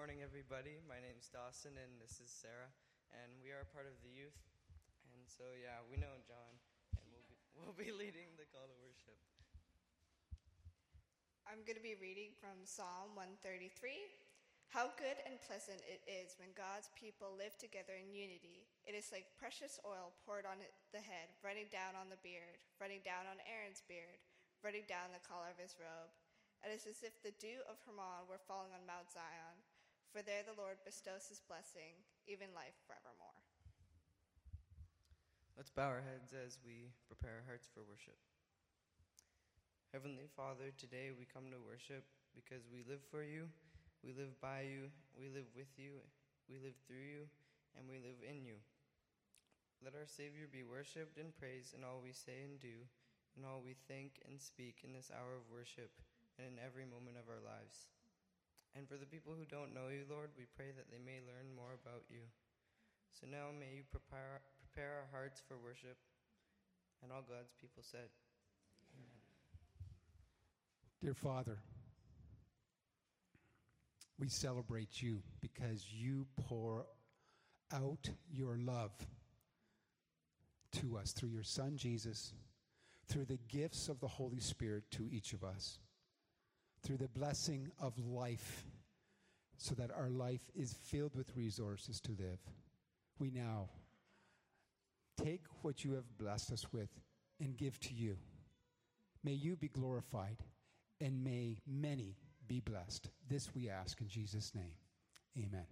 morning, everybody. My name's Dawson, and this is Sarah, and we are a part of the youth. And so, we know John, and we'll be leading the call to worship. I'm going to be reading from Psalm 133. How good and pleasant it is when God's people live together in unity. It is like precious oil poured on the head, running down on the beard, running down on Aaron's beard, running down the collar of his robe. It is as if the dew of Hermon were falling on Mount Zion, for there the Lord bestows his blessing, even life forevermore. Let's bow our heads as we prepare our hearts for worship. Heavenly Father, today we come to worship because we live for you, we live by you, we live with you, we live through you, and we live in you. Let our Savior be worshipped and praised in all we say and do, in all we think and speak in this hour of worship, and in every moment of our lives. And for the people who don't know you, Lord, we pray that they may learn more about you. So now may you prepare our hearts for worship. And all God's people said, Amen. Dear Father, we celebrate you because you pour out your love to us through your Son, Jesus, through the gifts of the Holy Spirit to each of us, through the blessing of life, so that our life is filled with resources to live. We now take what you have blessed us with and give to you. May you be glorified, and may many be blessed. This we ask in Jesus' name. Amen.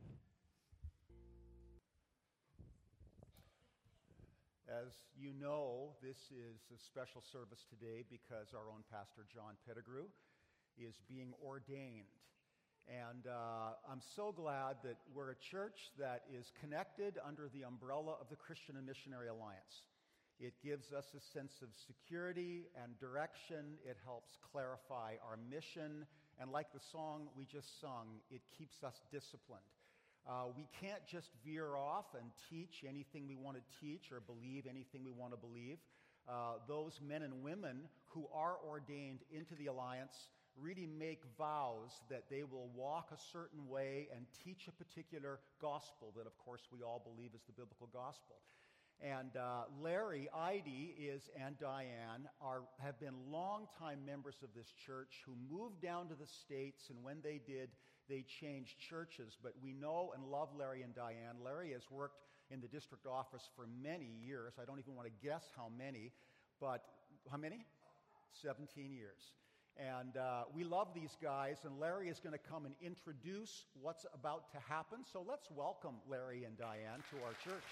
As you know, this is a special service today because our own Pastor John Pettigrew is being ordained. And I'm so glad that we're a church that is connected under the umbrella of the Christian and Missionary Alliance. It gives us a sense of security and direction. It helps clarify our mission. And like the song we just sung, it keeps us disciplined. We can't just veer off and teach anything we want to teach or believe anything we want to believe. Those men and women who are ordained into the Alliance really make vows that they will walk a certain way and teach a particular gospel that, of course, we all believe is the biblical gospel. And Larry, Idy, and Diane have been longtime members of this church who moved down to the States, and when they did, they changed churches. But we know and love Larry and Diane. Larry has worked in the district office for many years. I don't even want to guess how many, but how many? 17 years. And we love these guys, and Larry is going to come and introduce what's about to happen. So let's welcome Larry and Diane to our church.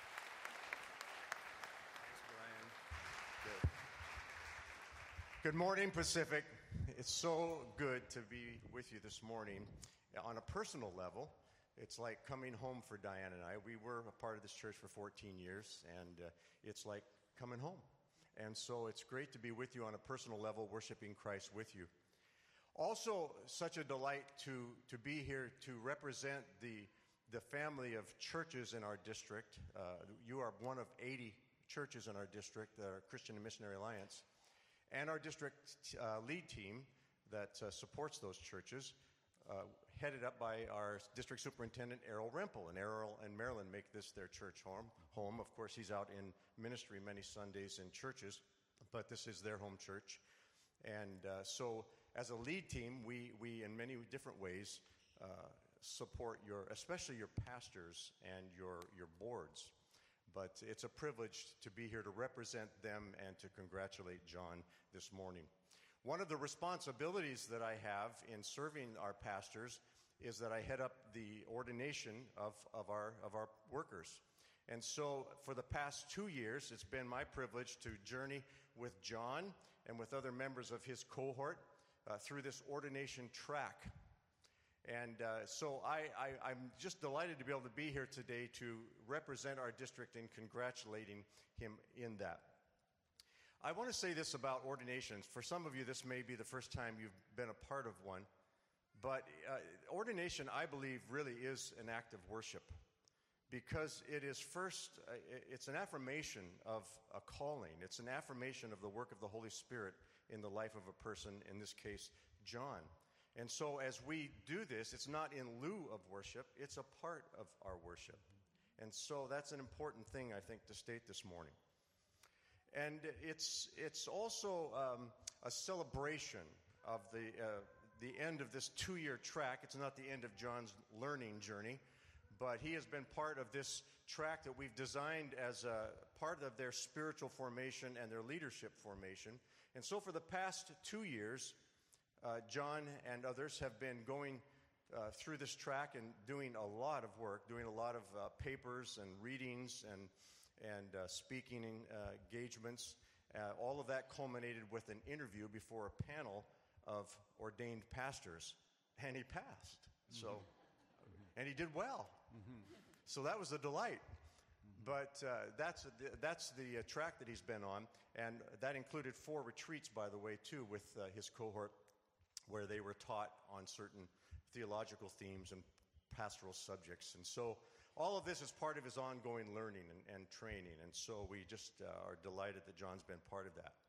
Good morning, Pacific. It's so good to be with you this morning. On a personal level, it's like coming home for Diane and I. We were a part of this church for 14 years, and it's like coming home. And so it's great to be with you on a personal level, worshiping Christ with you. Also, such a delight to be here to represent the family of churches in our district. You are one of 80 churches in our district that are Christian and Missionary Alliance. And our district lead team that supports those churches, headed up by our district superintendent, Errol Rempel. And Errol and Marilyn make this their church home. Of course, he's out in ministry many Sundays in churches, but this is their home church. And so as a lead team, we in many different ways support especially your pastors and your boards. But it's a privilege to be here to represent them and to congratulate John this morning. One of the responsibilities that I have in serving our pastors is that I head up the ordination of our workers. And so for the past 2 years, it's been my privilege to journey with John and with other members of his cohort through this ordination track. And so I'm just delighted to be able to be here today to represent our district in congratulating him in that. I want to say this about ordinations. For some of you, this may be the first time you've been a part of one. But ordination, I believe, really is an act of worship. Because it is first, it's an affirmation of a calling. It's an affirmation of the work of the Holy Spirit in the life of a person, in this case, John. And so as we do this, it's not in lieu of worship, it's a part of our worship. And so that's an important thing, I think, to state this morning. And it's also a celebration of the end of this 2-year track. It's not the end of John's learning journey, but he has been part of this track that we've designed as a part of their spiritual formation and their leadership formation. And so for the past 2 years, John and others have been going through this track and doing a lot of work, doing a lot of papers and readings and speaking engagements. All of that culminated with an interview before a panel of ordained pastors, and he passed. So, and he did well. So that was a delight. But that's the track that he's been on, and that included 4 retreats, by the way, too, with his cohort, where they were taught on certain theological themes and pastoral subjects. And so all of this is part of his ongoing learning and training, and so we just are delighted that John's been part of that.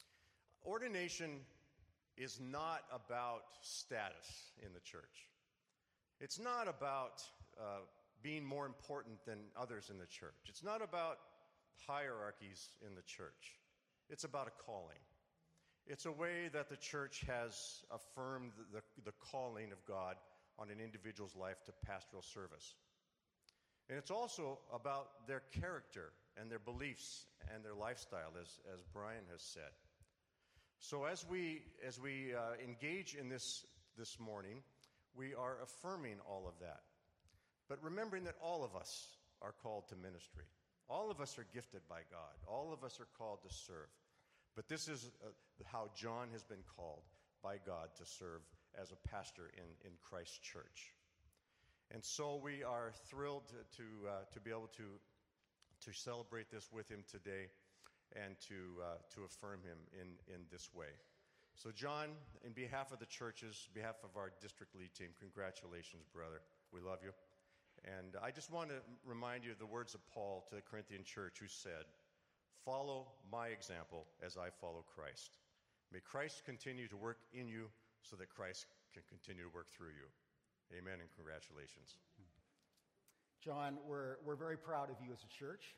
Ordination is not about status in the church. It's not about being more important than others in the church. It's not about hierarchies in the church. It's about a calling. It's a way that the church has affirmed the calling of God on an individual's life to pastoral service. And it's also about their character and their beliefs and their lifestyle, as Brian has said. So as we engage in this morning, we are affirming all of that. But remembering that all of us are called to ministry. All of us are gifted by God. All of us are called to serve. But this is how John has been called by God to serve as a pastor in Christ's church. And so we are thrilled to be able to celebrate this with him today and to affirm him in this way. So John, in behalf of the churches, behalf of our district lead team, congratulations, brother. We love you. And I just want to remind you of the words of Paul to the Corinthian church, who said, "Follow my example as I follow Christ. May Christ continue to work in you so that Christ can continue to work through you." Amen and congratulations. John, we're very proud of you as a church.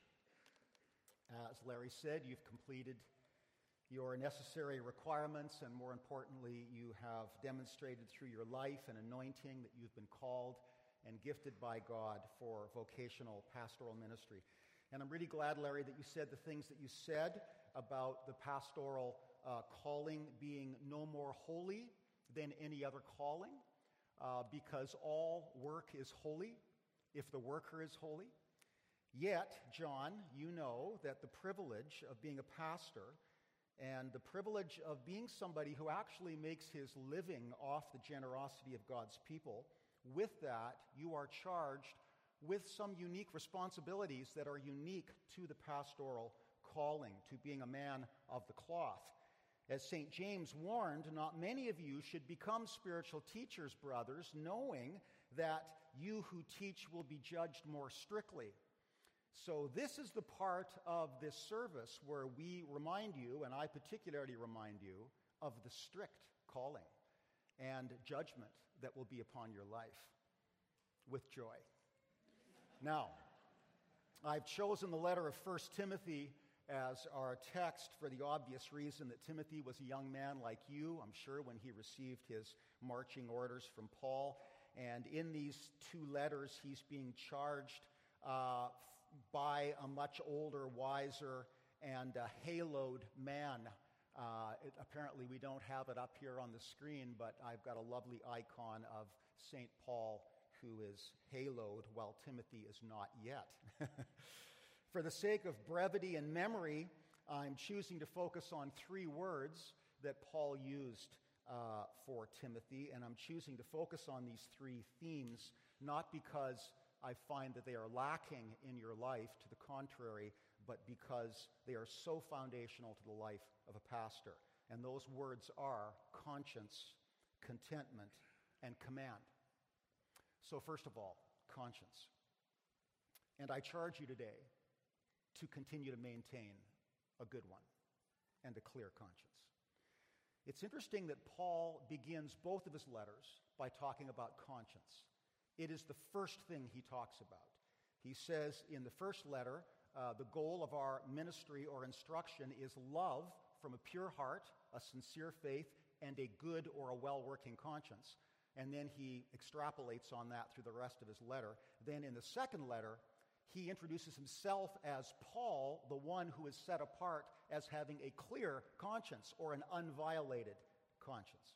As Larry said, you've completed your necessary requirements, and more importantly, you have demonstrated through your life and anointing that you've been called and gifted by God for vocational pastoral ministry. And I'm really glad, Larry, that you said the things that you said about the pastoral calling being no more holy than any other calling, because all work is holy if the worker is holy. Yet, John, you know that the privilege of being a pastor and the privilege of being somebody who actually makes his living off the generosity of God's people, with that, you are charged with some unique responsibilities that are unique to the pastoral calling, to being a man of the cloth. As St. James warned, not many of you should become spiritual teachers, brothers, knowing that you who teach will be judged more strictly. So this is the part of this service where we remind you, and I particularly remind you, of the strict calling and judgment that will be upon your life, with joy. Now, I've chosen the letter of 1 Timothy as our text for the obvious reason that Timothy was a young man like you, I'm sure, when he received his marching orders from Paul. And in these 2 letters, he's being charged by a much older, wiser, and haloed man. Apparently, we don't have it up here on the screen, but I've got a lovely icon of St. Paul, who is haloed while Timothy is not yet. For the sake of brevity and memory, I'm choosing to focus on 3 words that Paul used for Timothy, and I'm choosing to focus on these 3 themes, not because I find that they are lacking in your life, to the contrary, but because they are so foundational to the life of a pastor. And those words are conscience, contentment, and command. So first of all, conscience. And I charge you today to continue to maintain a good one and a clear conscience. It's interesting that Paul begins both of his letters by talking about conscience. It is the first thing he talks about. He says in the first letter, the goal of our ministry or instruction is love from a pure heart, a sincere faith, and a good or a well-working conscience. And then he extrapolates on that through the rest of his letter. Then in the second letter, he introduces himself as Paul, the one who is set apart as having a clear conscience or an unviolated conscience.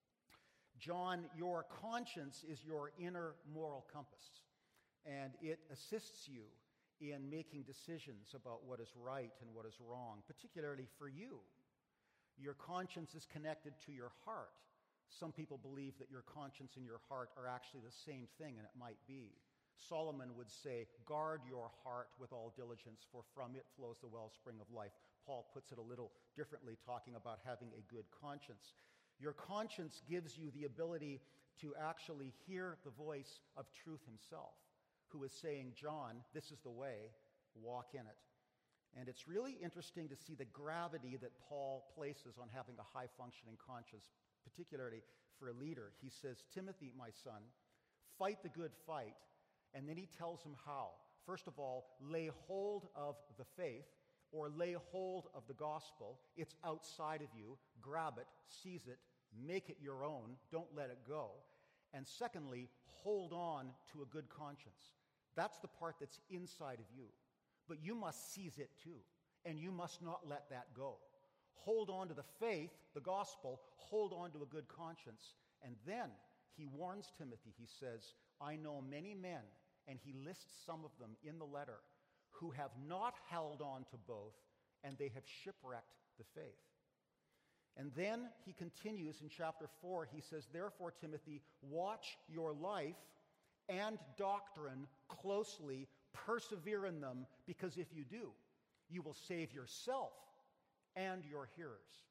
John, your conscience is your inner moral compass, and it assists you in making decisions about what is right and what is wrong, particularly for you. Your conscience is connected to your heart. Some people believe that your conscience and your heart are actually the same thing, and it might be. Solomon would say, guard your heart with all diligence, for from it flows the wellspring of life. Paul puts it a little differently, talking about having a good conscience. Your conscience gives you the ability to actually hear the voice of truth himself, who is saying, John, this is the way, walk in it. And it's really interesting to see the gravity that Paul places on having a high-functioning conscience, particularly for a leader. He says, Timothy, my son, fight the good fight. And then he tells him how. First of all, lay hold of the faith, or lay hold of the gospel. It's outside of you. Grab it, seize it, make it your own. Don't let it go. And secondly, hold on to a good conscience. That's the part that's inside of you. But you must seize it too, and you must not let that go. Hold on to the faith, the gospel, hold on to a good conscience. And then he warns Timothy, he says, I know many men, and he lists some of them in the letter, who have not held on to both, and they have shipwrecked the faith. And then he continues in chapter 4, he says, therefore, Timothy, watch your life and doctrine closely, persevere in them, because if you do, you will save yourself and your hearers.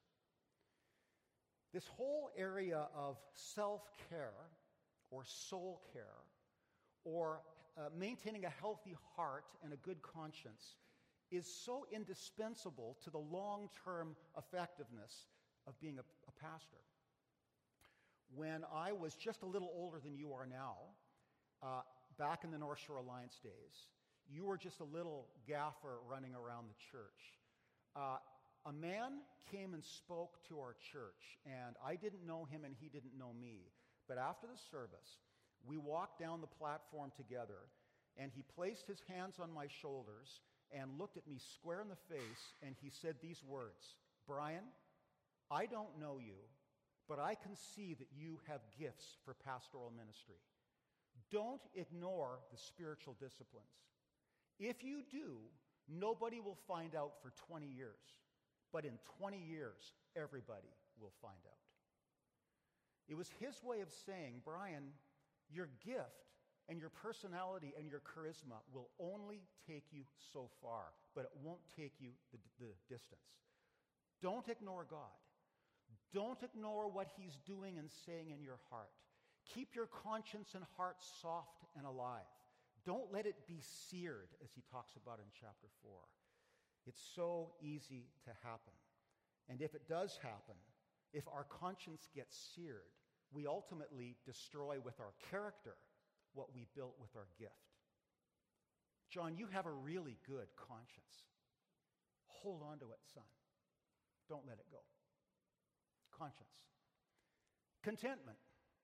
This whole area of self-care or soul care or maintaining a healthy heart and a good conscience is so indispensable to the long-term effectiveness of being a pastor. When I was just a little older than you are now, back in the North Shore Alliance days, you were just a little gaffer running around the church. A man came and spoke to our church, and I didn't know him and he didn't know me. But after the service, we walked down the platform together, and he placed his hands on my shoulders and looked at me square in the face, and he said these words, Brian, I don't know you, but I can see that you have gifts for pastoral ministry. Don't ignore the spiritual disciplines. If you do, nobody will find out for 20 years. But in 20 years, everybody will find out. It was his way of saying, Brian, your gift and your personality and your charisma will only take you so far, but it won't take you the distance. Don't ignore God. Don't ignore what he's doing and saying in your heart. Keep your conscience and heart soft and alive. Don't let it be seared, as he talks about in chapter 4. It's so easy to happen. And if it does happen, if our conscience gets seared, we ultimately destroy with our character what we built with our gift. John, you have a really good conscience. Hold on to it, son. Don't let it go. Conscience. Contentment.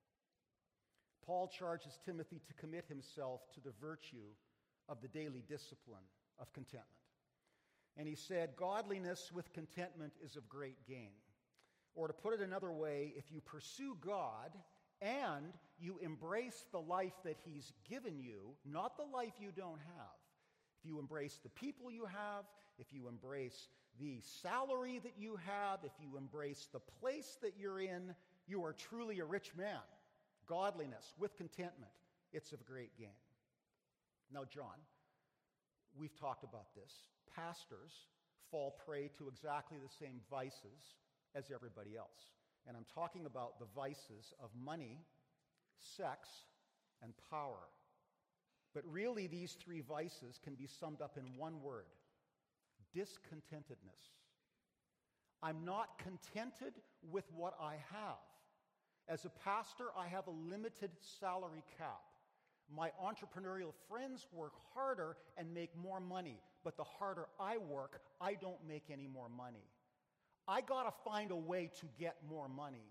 Paul charges Timothy to commit himself to the virtue of the daily discipline of contentment. And he said, godliness with contentment is of great gain. Or to put it another way, if you pursue God and you embrace the life that he's given you, not the life you don't have, if you embrace the people you have, if you embrace the salary that you have, if you embrace the place that you're in, you are truly a rich man. Godliness with contentment, it's of great gain. Now, John, we've talked about this. Pastors fall prey to exactly the same vices as everybody else. And I'm talking about the vices of money, sex, and power. But really, these three vices can be summed up in one word: discontentedness. I'm not contented with what I have. As a pastor, I have a limited salary cap. My entrepreneurial friends work harder and make more money, but the harder I work, I don't make any more money. I got to find a way to get more money.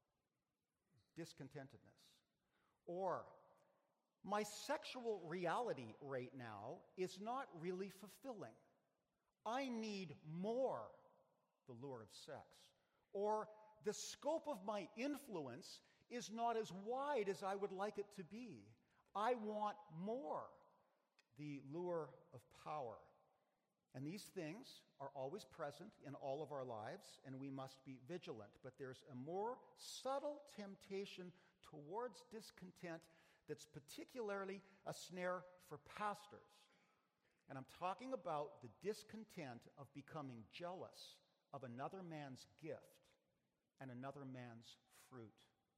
Discontentedness. Or, my sexual reality right now is not really fulfilling. I need more, the lure of sex. Or, the scope of my influence is not as wide as I would like it to be. I want more, the lure of power. And these things are always present in all of our lives, and we must be vigilant. But there's a more subtle temptation towards discontent that's particularly a snare for pastors. And I'm talking about the discontent of becoming jealous of another man's gift and another man's fruit.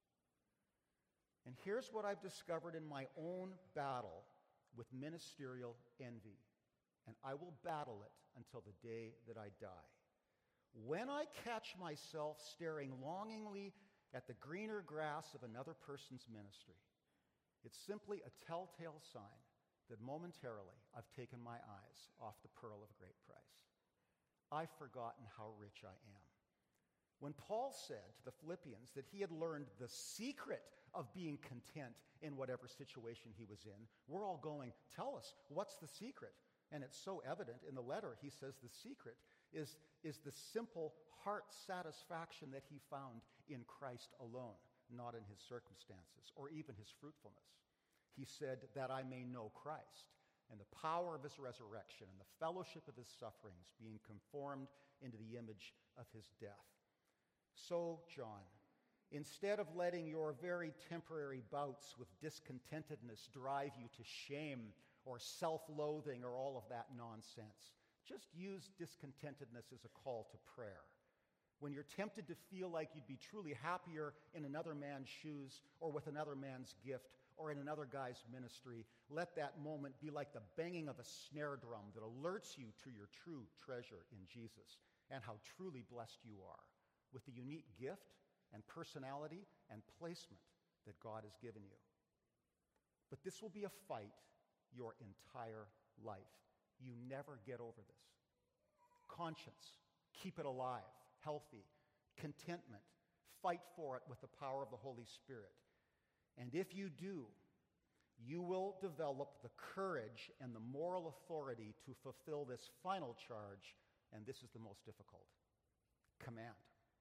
And here's what I've discovered in my own battle with ministerial envy. And I will battle it until the day that I die. When I catch myself staring longingly at the greener grass of another person's ministry, it's simply a telltale sign that momentarily I've taken my eyes off the pearl of great price. I've forgotten how rich I am. When Paul said to the Philippians that he had learned the secret of being content in whatever situation he was in, we're all going, tell us, what's the secret? And it's so evident in the letter. He says the secret is the simple heart satisfaction that he found in Christ alone, not in his circumstances or even his fruitfulness. He said that I may know Christ and the power of his resurrection and the fellowship of his sufferings, being conformed into the image of his death. So, John, instead of letting your very temporary bouts with discontentedness drive you to shame or self-loathing or all of that nonsense, just use discontentedness as a call to prayer. When you're tempted to feel like you'd be truly happier in another man's shoes or with another man's gift or in another guy's ministry, let that moment be like the banging of a snare drum that alerts you to your true treasure in Jesus and how truly blessed you are with the unique gift and personality and placement that God has given you. But this will be a fight your entire life. You never get over this. Conscience, keep it alive, healthy. Contentment, fight for it with the power of the Holy Spirit. And if you do, you will develop the courage and the moral authority to fulfill this final charge, and this is the most difficult. Command.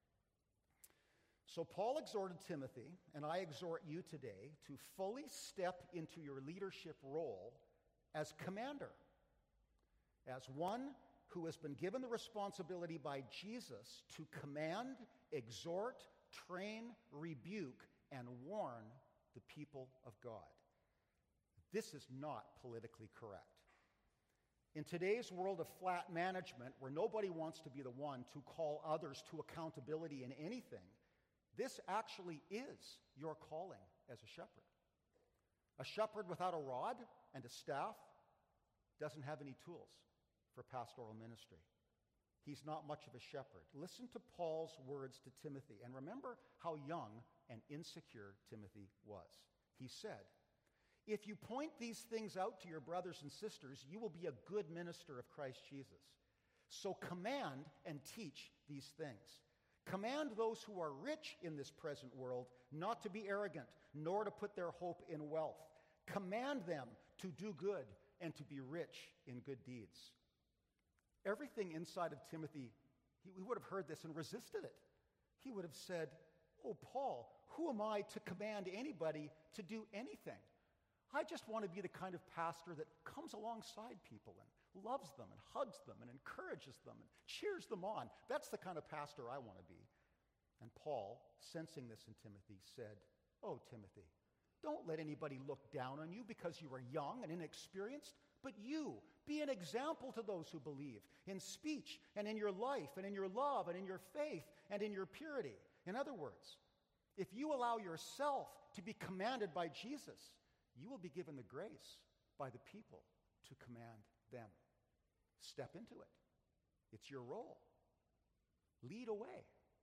So Paul exhorted Timothy, and I exhort you today, to fully step into your leadership role as commander, as one who has been given the responsibility by Jesus to command, exhort, train, rebuke, and warn the people of God. This is not politically correct. In today's world of flat management, where nobody wants to be the one to call others to accountability in anything, this actually is your calling as a shepherd. A shepherd without a rod and a staff doesn't have any tools for pastoral ministry. He's not much of a shepherd. Listen to Paul's words to Timothy, and remember how young and insecure Timothy was. He said, "If you point these things out to your brothers and sisters, you will be a good minister of Christ Jesus. So command and teach these things. Command those who are rich in this present world not to be arrogant, nor to put their hope in wealth. Command them to do good and to be rich in good deeds." Everything inside of Timothy, he would have heard this and resisted it. He would have said, "Oh, Paul, who am I to command anybody to do anything? I just want to be the kind of pastor that comes alongside people and loves them and hugs them and encourages them and cheers them on. That's the kind of pastor I want to be." And Paul, sensing this in Timothy, said, "Oh, Timothy, don't let anybody look down on you because you are young and inexperienced, but you be an example to those who believe in speech and in your life and in your love and in your faith and in your purity." In other words, if you allow yourself to be commanded by Jesus, you will be given the grace by the people to command them. Step into it. It's your role. Lead away.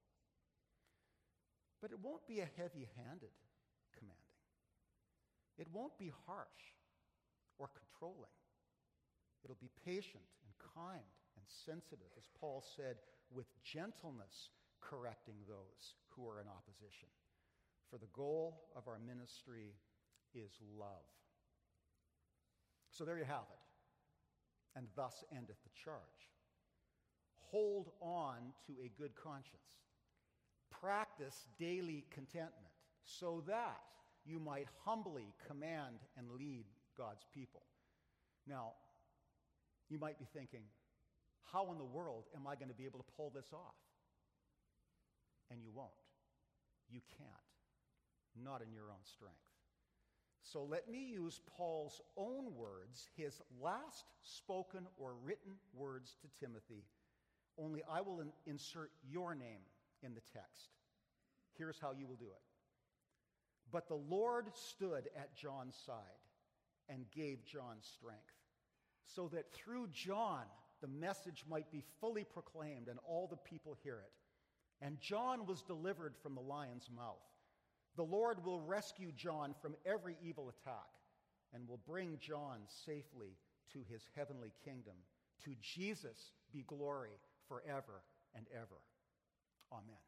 But it won't be a heavy-handed commanding. It won't be harsh or controlling. It'll be patient and kind and sensitive, as Paul said, with gentleness correcting those who are in opposition. For the goal of our ministry is love. So there you have it. And thus endeth the charge. Hold on to a good conscience. Practice daily contentment so that you might humbly command and lead God's people. Now, you might be thinking, how in the world am I going to be able to pull this off? And you won't. You can't. Not in your own strength. So let me use Paul's own words, his last spoken or written words to Timothy, only I will insert your name in the text. Here's how you will do it. But the Lord stood at John's side and gave John strength, so that through John the message might be fully proclaimed and all the people hear it. And John was delivered from the lion's mouth. The Lord will rescue John from every evil attack and will bring John safely to his heavenly kingdom. To Jesus be glory forever and ever. Amen.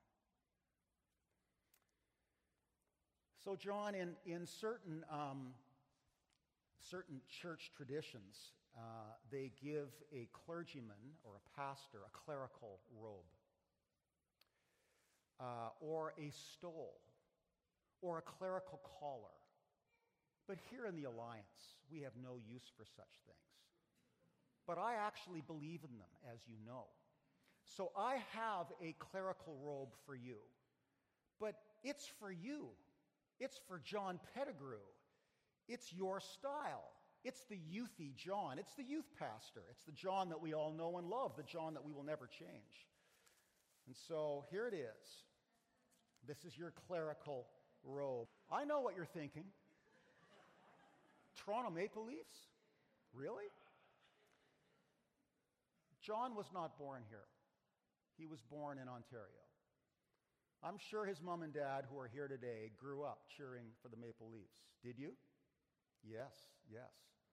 So John, in certain church traditions, they give a clergyman or a pastor a clerical robe, or a stole, or a clerical collar. But here in the Alliance, we have no use for such things. But I actually believe in them, as you know. So I have a clerical robe for you. But it's for you. It's for John Pettigrew. It's your style. It's the youthy John. It's the youth pastor. It's the John that we all know and love, the John that we will never change. And so here it is. This is your clerical robe. I know what you're thinking. Toronto Maple Leafs? Really? John was not born here. He was born in Ontario. I'm sure his mom and dad, who are here today, grew up cheering for the Maple Leafs. Did you? Yes, yes.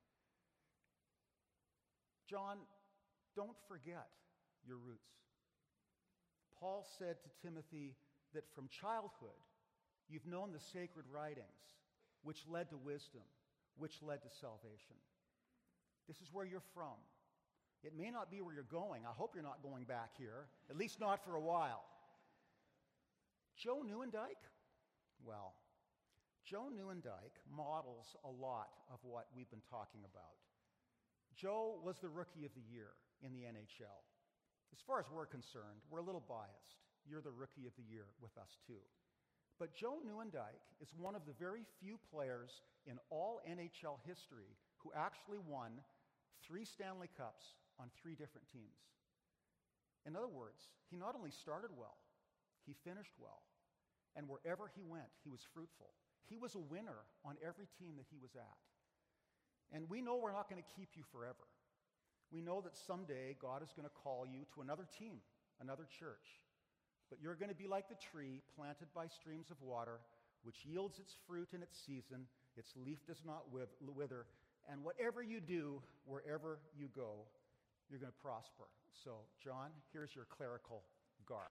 John, don't forget your roots. Paul said to Timothy that from childhood, you've known the sacred writings, which led to wisdom, which led to salvation. This is where you're from. It may not be where you're going. I hope you're not going back here, at least not for a while. Joe Nieuwendyk? Well, Joe Nieuwendyk models a lot of what we've been talking about. Joe was the Rookie of the Year in the NHL. As far as we're concerned, we're a little biased. You're the Rookie of the Year with us too. But Joe Nieuwendyk is one of the very few players in all NHL history who actually won 3 Stanley Cups on 3 different teams. In other words, he not only started well, he finished well. And wherever he went, he was fruitful. He was a winner on every team that he was at. And we know we're not going to keep you forever. We know that someday God is going to call you to another team, another church. But you're going to be like the tree planted by streams of water, which yields its fruit in its season, its leaf does not wither, and whatever you do, wherever you go, you're going to prosper. So, John, here's your clerical garb.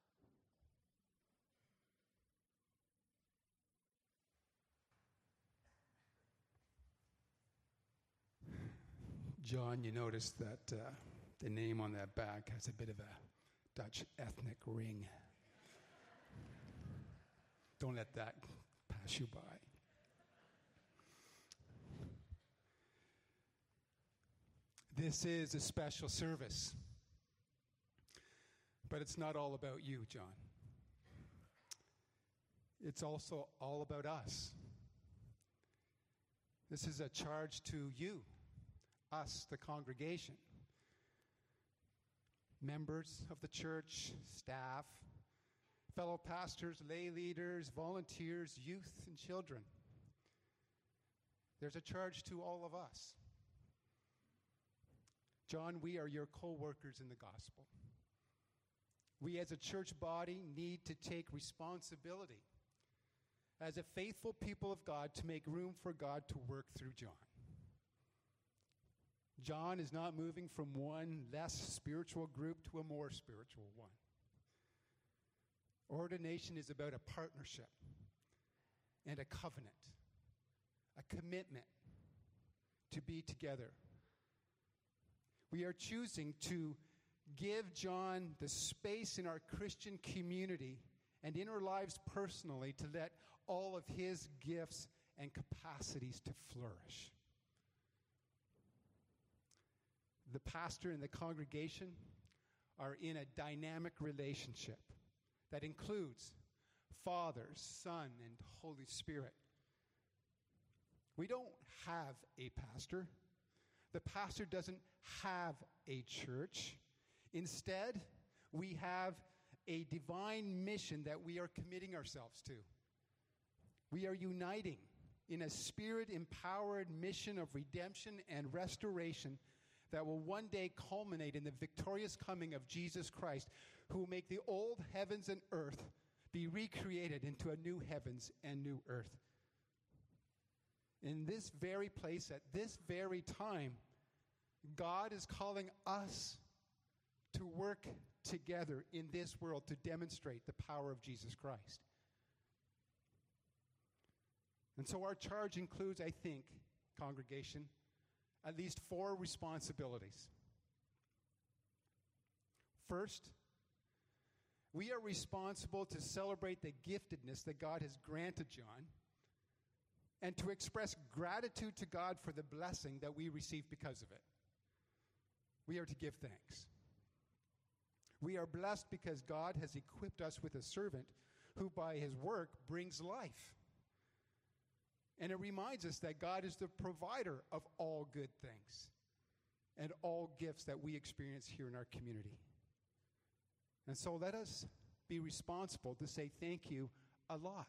John, you notice that the name on that bag has a bit of a Dutch ethnic ring. Don't let that pass you by. This is a special service, but it's not all about you, John. It's also all about us. This is a charge to you, us, the congregation, members of the church, staff, fellow pastors, lay leaders, volunteers, youth, and children. There's a charge to all of us. John, we are your co-workers in the gospel. We as a church body need to take responsibility as a faithful people of God to make room for God to work through John. John is not moving from one less spiritual group to a more spiritual one. Ordination is about a partnership and a covenant, a commitment to be together. We are choosing to give John the space in our Christian community and in our lives personally to let all of his gifts and capacities to flourish. The pastor and the congregation are in a dynamic relationship that includes Father, Son, and Holy Spirit. We don't have a pastor. The pastor doesn't have a church. Instead, we have a divine mission that we are committing ourselves to. We are uniting in a spirit-empowered mission of redemption and restoration that will one day culminate in the victorious coming of Jesus Christ, who will make the old heavens and earth be recreated into a new heavens and new earth. In this very place, at this very time, God is calling us to work together in this world to demonstrate the power of Jesus Christ. And so our charge includes, I think, congregation, at least 4 responsibilities. First, we are responsible to celebrate the giftedness that God has granted John and to express gratitude to God for the blessing that we receive because of it. We are to give thanks. We are blessed because God has equipped us with a servant who by his work brings life. And it reminds us that God is the provider of all good things and all gifts that we experience here in our community. And so let us be responsible to say thank you a lot.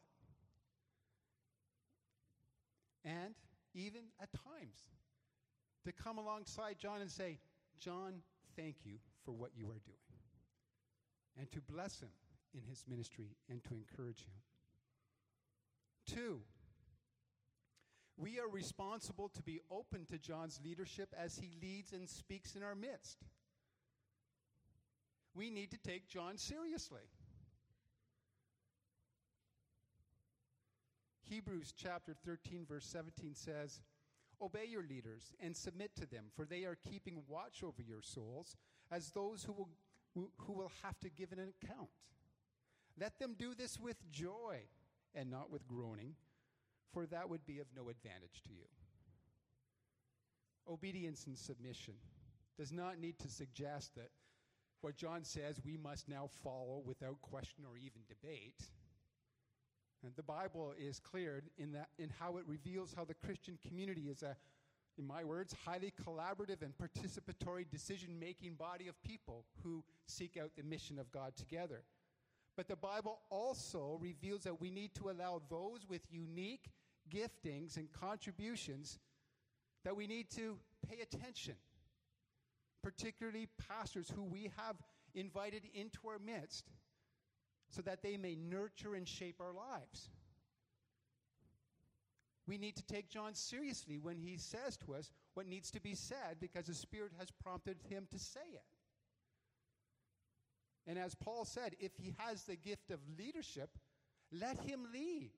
And even at times, to come alongside John and say, John, thank you for what you are doing. And to bless him in his ministry and to encourage him. 2, we are responsible to be open to John's leadership as he leads and speaks in our midst. We need to take John seriously. Hebrews chapter 13, verse 17 says, "Obey your leaders and submit to them, for they are keeping watch over your souls as those who will have to give an account. Let them do this with joy and not with groaning, for that would be of no advantage to you." Obedience and submission does not need to suggest that what John says we must now follow without question or even debate. And the Bible is clear in how it reveals how the Christian community is a, in my words, highly collaborative and participatory decision-making body of people who seek out the mission of God together. But the Bible also reveals that we need to allow those with unique giftings and contributions that we need to pay attention, particularly pastors who we have invited into our midst so that they may nurture and shape our lives. We need to take John seriously when he says to us what needs to be said because the Spirit has prompted him to say it. And as Paul said, if he has the gift of leadership, let him lead.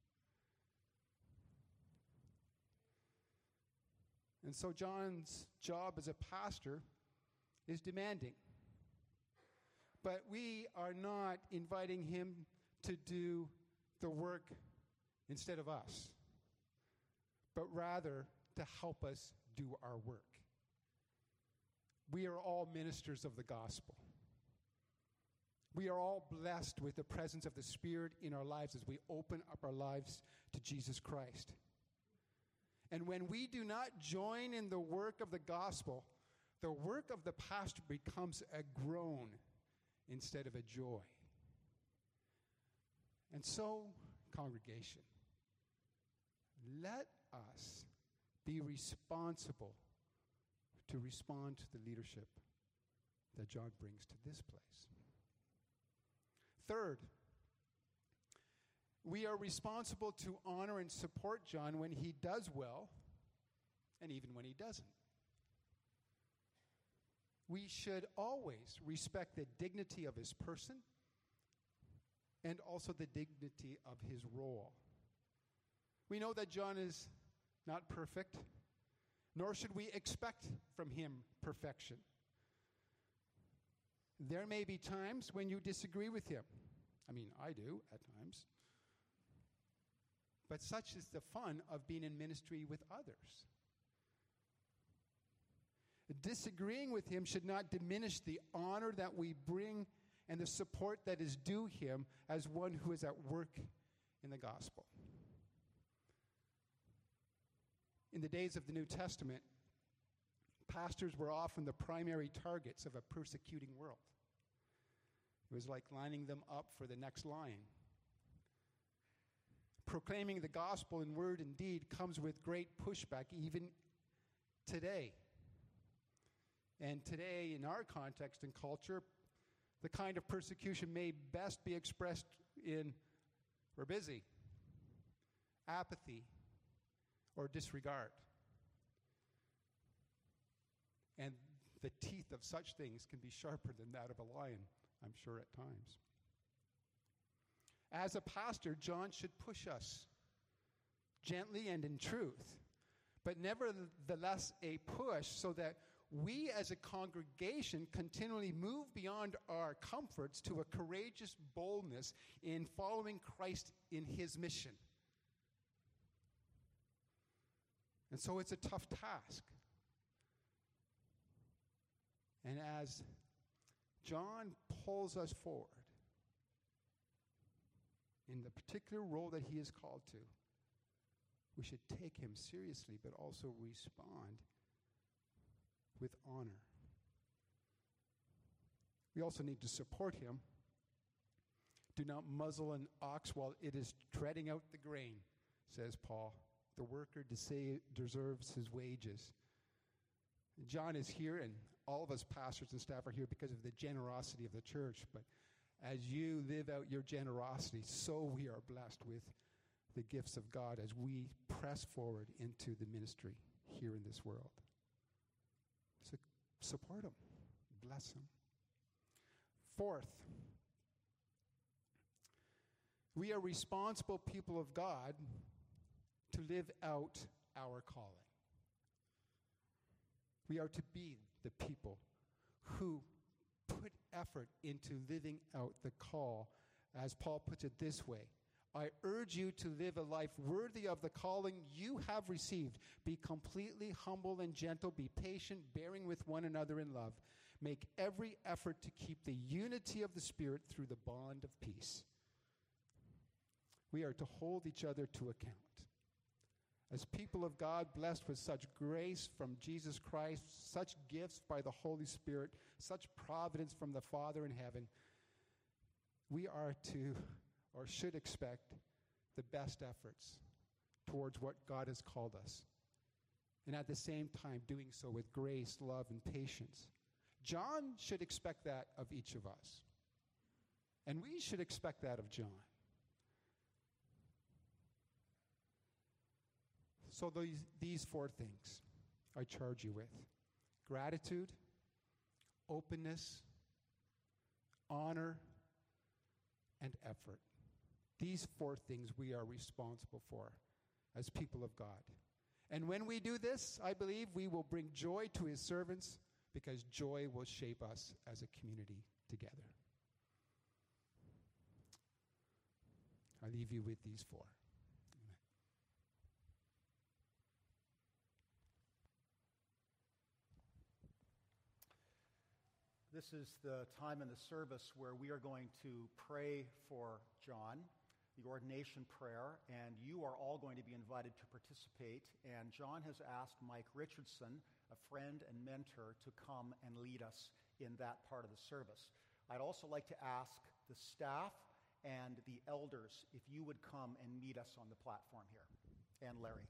And so John's job as a pastor is demanding. But we are not inviting him to do the work instead of us, but rather to help us do our work. We are all ministers of the gospel. We are all blessed with the presence of the Spirit in our lives as we open up our lives to Jesus Christ. And when we do not join in the work of the gospel, the work of the pastor becomes a groan instead of a joy. And so, congregation, let us be responsible to respond to the leadership that John brings to this place. Third, we are responsible to honor and support John when he does well and even when he doesn't. We should always respect the dignity of his person and also the dignity of his role. We know that John is not perfect, nor should we expect from him perfection. There may be times when you disagree with him. I mean, I do at times. But such is the fun of being in ministry with others. Disagreeing with him should not diminish the honor that we bring and the support that is due him as one who is at work in the gospel. In the days of the New Testament, pastors were often the primary targets of a persecuting world. It was like lining them up for the next line. Proclaiming the gospel in word and deed comes with great pushback even today. And today, in our context and culture, the kind of persecution may best be expressed in we're busy, apathy, or disregard. And the teeth of such things can be sharper than that of a lion, I'm sure at times. As a pastor, John should push us gently and in truth, but nevertheless a push so that we as a congregation continually move beyond our comforts to a courageous boldness in following Christ in his mission. And so it's a tough task. And as John pulls us forward in the particular role that he is called to, we should take him seriously, but also respond with honor. We also need to support him. Do not muzzle an ox while it is treading out the grain, says Paul. The worker deserves his wages. John is here, and all of us pastors and staff are here because of the generosity of the church. But as you live out your generosity, so we are blessed with the gifts of God as we press forward into the ministry here in this world. So support him. Bless him. Fourth, we are responsible people of God to live out our calling. We are to be the people who put effort into living out the call. As Paul puts it this way, I urge you to live a life worthy of the calling you have received. Be completely humble and gentle. Be patient, bearing with one another in love. Make every effort to keep the unity of the Spirit through the bond of peace. We are to hold each other to account. As people of God, blessed with such grace from Jesus Christ, such gifts by the Holy Spirit, such providence from the Father in heaven, we are to, or should expect, the best efforts towards what God has called us. And at the same time, doing so with grace, love, and patience. John should expect that of each of us. And we should expect that of John. So these four things I charge you with: gratitude, openness, honor, and effort. These four things we are responsible for as people of God. And when we do this, I believe we will bring joy to his servants, because joy will shape us as a community together. I leave you with these four. This is the time in the service where we are going to pray for John, the ordination prayer, and you are all going to be invited to participate. And John has asked Mike Richardson, a friend and mentor, to come and lead us in that part of the service. I'd also like to ask the staff and the elders if you would come and meet us on the platform here. And Larry.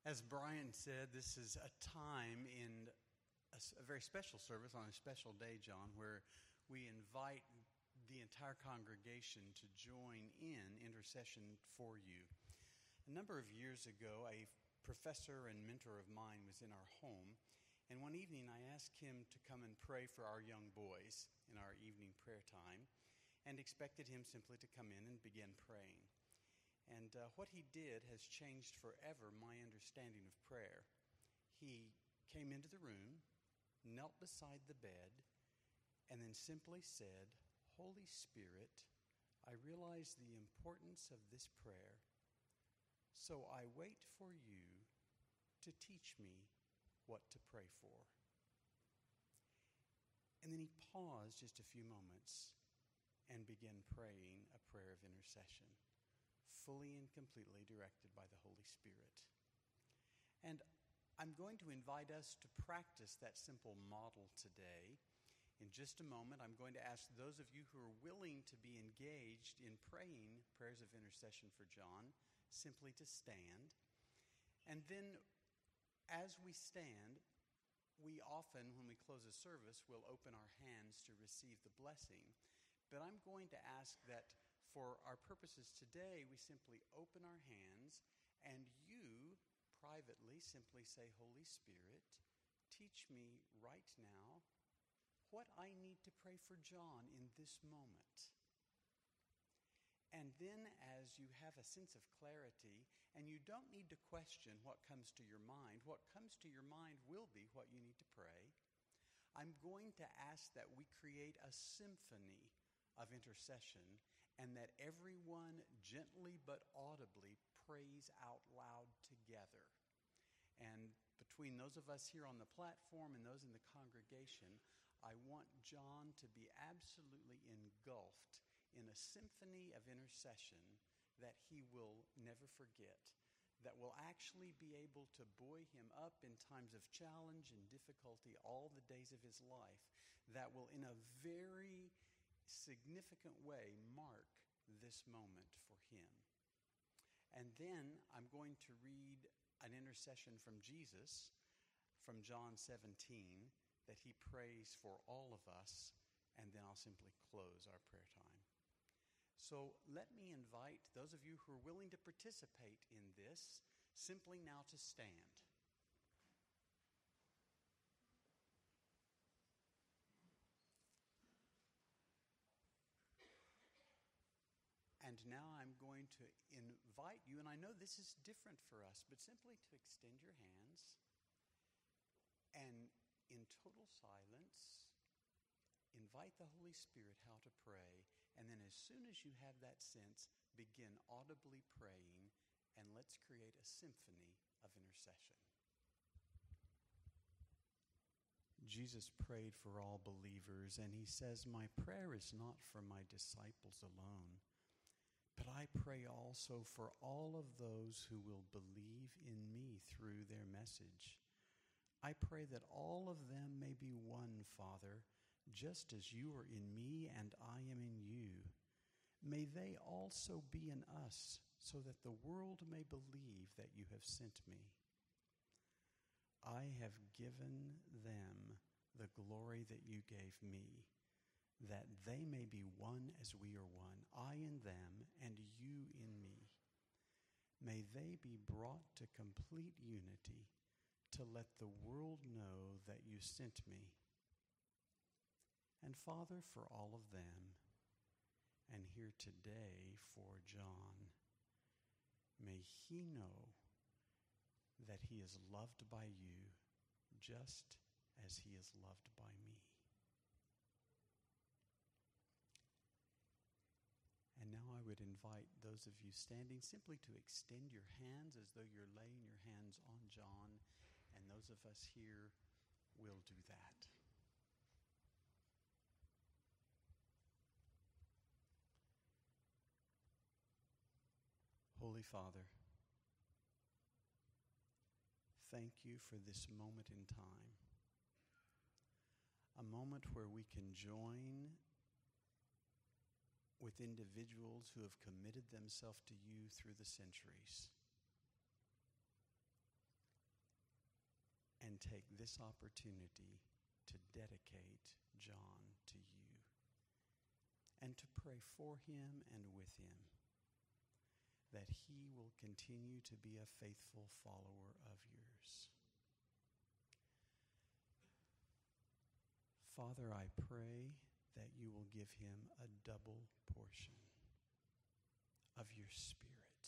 As Brian said, this is a time in a very special service on a special day, John, where we invite the entire congregation to join in intercession for you. A number of years ago, a professor and mentor of mine was in our home, and one evening I asked him to come and pray for our young boys in our evening prayer time, and expected him simply to come in and begin praying. And what he did has changed forever my understanding of prayer. He came into the room, knelt beside the bed, and then simply said, "Holy Spirit, I realize the importance of this prayer, so I wait for you to teach me what to pray for." And then he paused just a few moments and began praying a prayer of intercession, fully and completely directed by the Holy Spirit. And I'm going to invite us to practice that simple model today. In just a moment, I'm going to ask those of you who are willing to be engaged in praying prayers of intercession for John simply to stand. And then as we stand, we often, when we close a service, will open our hands to receive the blessing. But I'm going to ask that for our purposes today, we simply open our hands and you privately simply say, "Holy Spirit, teach me right now what I need to pray for John in this moment." And then as you have a sense of clarity, and you don't need to question what comes to your mind, what comes to your mind will be what you need to pray, I'm going to ask that we create a symphony of intercession and that everyone gently but audibly prays out loud together. And between those of us here on the platform and those in the congregation, I want John to be absolutely engulfed in a symphony of intercession that he will never forget, that will actually be able to buoy him up in times of challenge and difficulty all the days of his life, that will in a very significant way mark this moment for him. And then I'm going to read an intercession from Jesus from John 17 that he prays for all of us, and then I'll simply close our prayer time. So let me invite those of you who are willing to participate in this simply now to stand. And now I'm going to invite you, and I know this is different for us, but simply to extend your hands and in total silence, invite the Holy Spirit how to pray, and then as soon as you have that sense, begin audibly praying, and let's create a symphony of intercession. Jesus prayed for all believers, and he says, "My prayer is not for my disciples alone, but I pray also for all of those who will believe in me through their message. I pray that all of them may be one, Father, just as you are in me and I am in you. May they also be in us, so that the world may believe that you have sent me. I have given them the glory that you gave me, that they may be one as we are one, I in them and you in me. May they be brought to complete unity, to let the world know that you sent me. And Father, for all of them, and here today for John, may he know that he is loved by you just as he is loved by me." And now I would invite those of you standing simply to extend your hands as though you're laying your hands on John, and those of us here will do that. Holy Father, thank you for this moment in time, a moment where we can join with individuals who have committed themselves to you through the centuries. take this opportunity to dedicate John to you and to pray for him and with him, that he will continue to be a faithful follower of yours. Father, I pray that you will give him a double portion of your Spirit,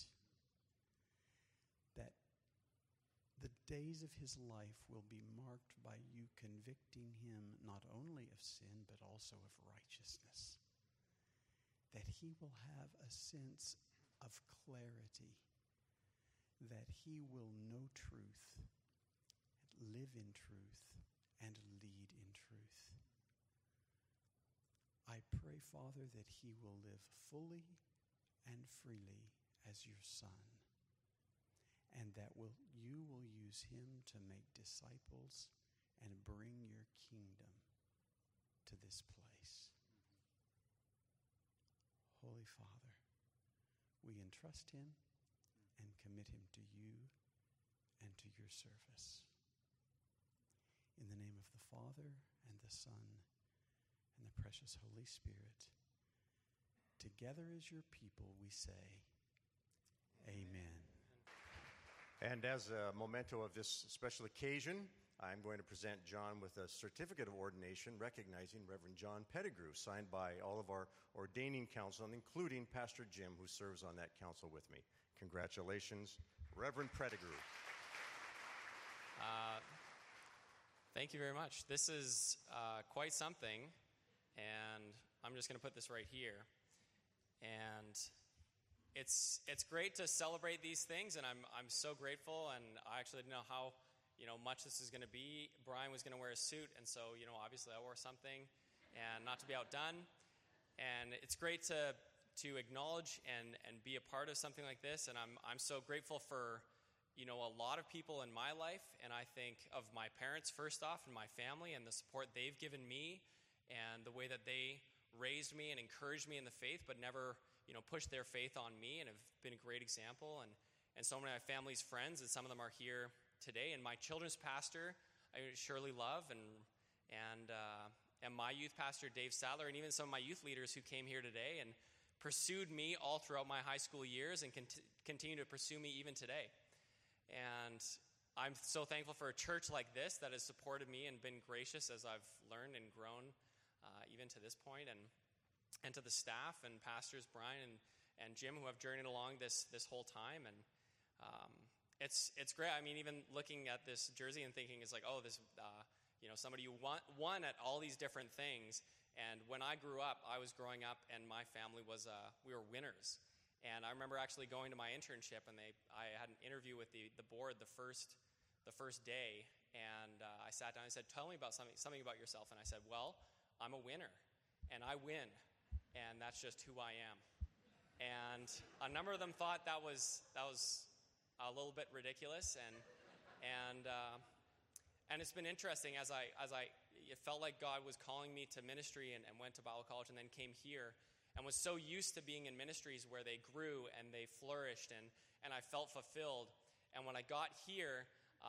that the days of his life will be marked by you convicting him not only of sin but also of righteousness, that he will have a sense of clarity, that he will know truth, live in truth, and lead in truth. I pray, Father, that he will live fully and freely as your Son, and that you will use him to make disciples and bring your kingdom to this place. Holy Father, we entrust him and commit him to you and to your service. In the name of the Father, and the Son, and the precious Holy Spirit, together as your people we say, Amen. And as a memento of this special occasion, I'm going to present John with a certificate of ordination recognizing Reverend John Pettigrew, signed by all of our ordaining council, including Pastor Jim, who serves on that council with me. Congratulations, Reverend Pettigrew. Thank you very much. This is quite something, and I'm just going to put this right here. And it's great to celebrate these things, and I'm so grateful. And I actually didn't know how much this is going to be. Brian was going to wear a suit, and so obviously I wore something, and not to be outdone. And it's great to acknowledge and be a part of something like this. And I'm so grateful for a lot of people in my life, and I think of my parents first off, and my family, and the support they've given me, and the way that they raised me and encouraged me in the faith, but never pushed their faith on me, and have been a great example. And so many of my family's friends, and some of them are here today. And my children's pastor, I surely love, and my youth pastor, Dave Sadler, and even some of my youth leaders who came here today and pursued me all throughout my high school years, and continue to pursue me even today. And I'm so thankful for a church like this that has supported me and been gracious as I've learned and grown even to this point, and to the staff and pastors Brian and Jim, who have journeyed along this whole time. And it's great. I mean, even looking at this jersey and thinking, it's like, oh, this somebody who won at all these different things. And when I grew up, I was growing up, and my family was we were winners. And I remember actually going to my internship, and I had an interview with the board the first day, and I sat down and said, "Tell me about something about yourself." And I said, "Well, I'm a winner, and I win, and that's just who I am." And a number of them thought that was a little bit ridiculous, and it's been interesting as it felt like God was calling me to ministry, and went to Bible college, and then came here, and was so used to being in ministries where they grew and they flourished, and I felt fulfilled. And when I got here,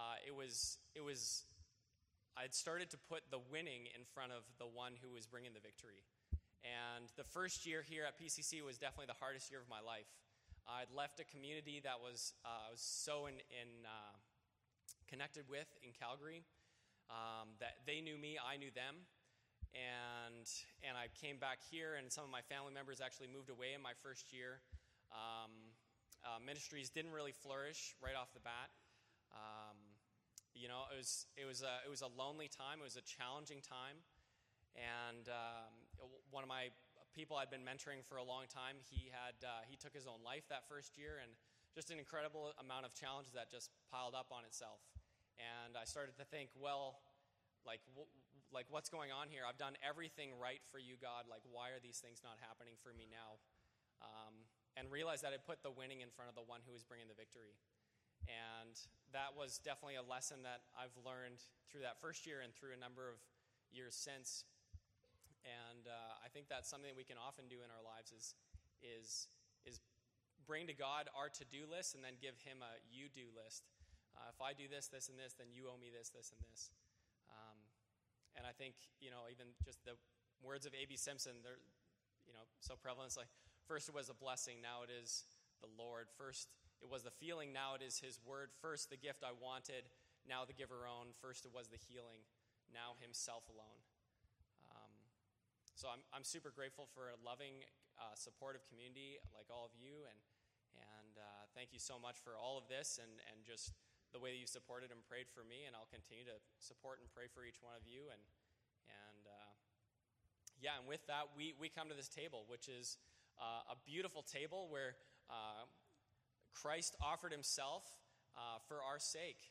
I'd started to put the winning in front of the one who was bringing the victory. And the first year here at PCC was definitely the hardest year of my life. I'd left a community that I was so connected with in Calgary, that they knew me, I knew them. And I came back here, and some of my family members actually moved away in my first year. Ministries didn't really flourish right off the bat. It was a lonely time. It was a challenging time. And one of my people I'd been mentoring for a long time, he took his own life that first year, and just an incredible amount of challenges that just piled up on itself. And I started to think, well, like what's going on here? I've done everything right for you, God. Like, why are these things not happening for me now? And realized that I put the winning in front of the one who was bringing the victory. And that was definitely a lesson that I've learned through that first year and through a number of years since. And I think that's something that we can often do in our lives is bring to God our to-do list, and then give him a you-do list. If I do this, this, and this, then you owe me this, this, and this. And I think, even just the words of A.B. Simpson, they're, so prevalent. It's like, first it was a blessing, now it is the Lord. First it was the feeling, now it is his word. First the gift I wanted, now the giver own. First it was the healing, now himself alone. So I'm super grateful for a loving, supportive community like all of you, and thank you so much for all of this and just the way that you supported and prayed for me, and I'll continue to support and pray for each one of you. And with that, we come to this table, which is a beautiful table where Christ offered himself for our sake.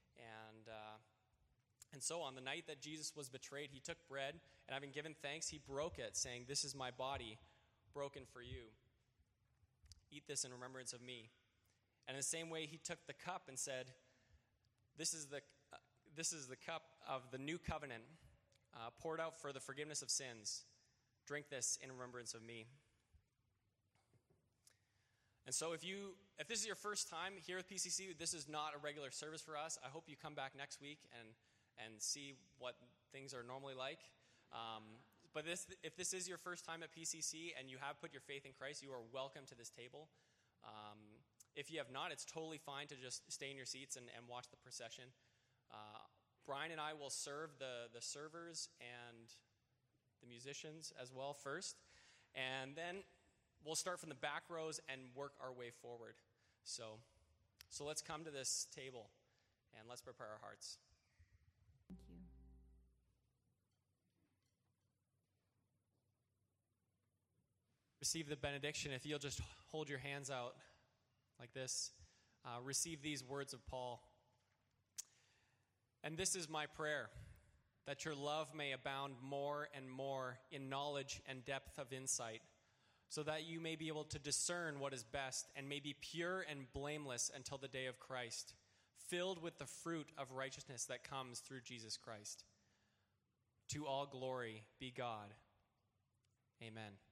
And so on the night that Jesus was betrayed, he took bread, and having given thanks, he broke it, saying, "This is my body, broken for you. Eat this in remembrance of me." And in the same way, he took the cup and said, This is the cup of the new covenant, poured out for the forgiveness of sins. Drink this in remembrance of me." And so if this is your first time here at PCC, this is not a regular service for us. I hope you come back next week and see what things are normally like. But if this is your first time at PCC and you have put your faith in Christ, you are welcome to this table. If you have not, it's totally fine to just stay in your seats and watch the procession. Brian and I will serve the servers and the musicians as well first. And then we'll start from the back rows and work our way forward. So let's come to this table and let's prepare our hearts. Thank you. Receive the benediction. If you'll just hold your hands out like this, receive these words of Paul. "And this is my prayer, that your love may abound more and more in knowledge and depth of insight, so that you may be able to discern what is best and may be pure and blameless until the day of Christ, filled with the fruit of righteousness that comes through Jesus Christ. To all glory be God. Amen."